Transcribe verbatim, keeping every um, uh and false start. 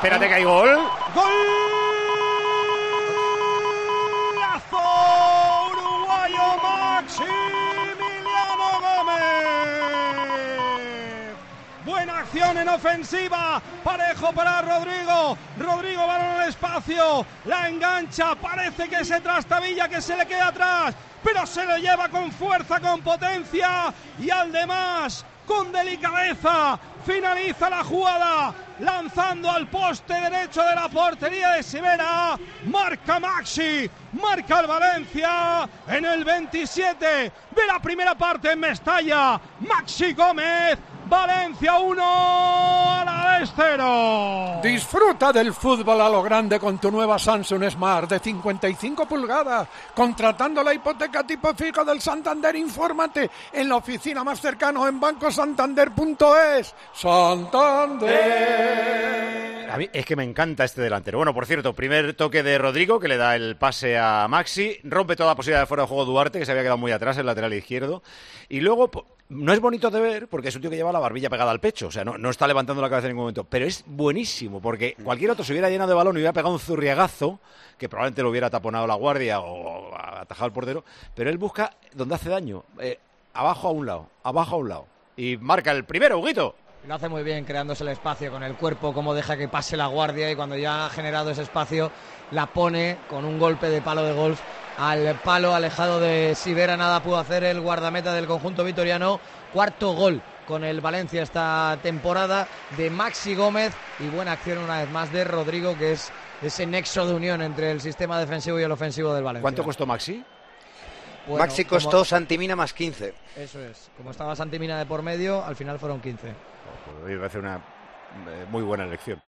espérate que hay gol. ¡Gol! Uruguayo Maximiliano Gómez. Buena acción en ofensiva. Parejo para Rodrigo. Rodrigo balón al espacio. La engancha. Parece que se trastabilla, que se le queda atrás. Pero se lo lleva con fuerza, con potencia. Y al demás, con delicadeza, finaliza la jugada, lanzando al poste derecho de la portería de Sivera. Marca Maxi, marca el Valencia en el veintisiete de la primera parte en Mestalla. Maxi Gómez, Valencia uno, Alavés cero. Disfruta del fútbol a lo grande con tu nueva Samsung Smart de cincuenta y cinco pulgadas. Contratando la hipoteca tipo fijo del Santander, infórmate en la oficina más cercana o en banco santander punto es. Santander. A mí es que me encanta este delantero. Bueno, por cierto, primer toque de Rodrigo, que le da el pase a Maxi. Rompe toda la posibilidad de fuera de juego Duarte, que se había quedado muy atrás, el lateral izquierdo. Y luego, no es bonito de ver, porque es un tío que lleva la barbilla pegada al pecho. O sea, no, no está levantando la cabeza en ningún momento. Pero es buenísimo, porque cualquier otro se hubiera llenado de balón y hubiera pegado un zurriagazo, que probablemente lo hubiera taponado la guardia o atajado el portero. Pero él busca donde hace daño. Eh, abajo a un lado, abajo a un lado. Y marca el primero, Huguito. Lo hace muy bien creándose el espacio con el cuerpo, como deja que pase la guardia, y cuando ya ha generado ese espacio la pone con un golpe de palo de golf al palo alejado de Sivera. Nada pudo hacer el guardameta del conjunto vitoriano. Cuarto gol con el Valencia esta temporada de Maxi Gómez, y buena acción una vez más de Rodrigo, que es ese nexo de unión entre el sistema defensivo y el ofensivo del Valencia. ¿Cuánto costó Maxi? Bueno, Maxi costó como... Santimina más quince. Eso es, como estaba Santimina de por medio, al final fueron quince. Pues me parece una eh, muy buena elección.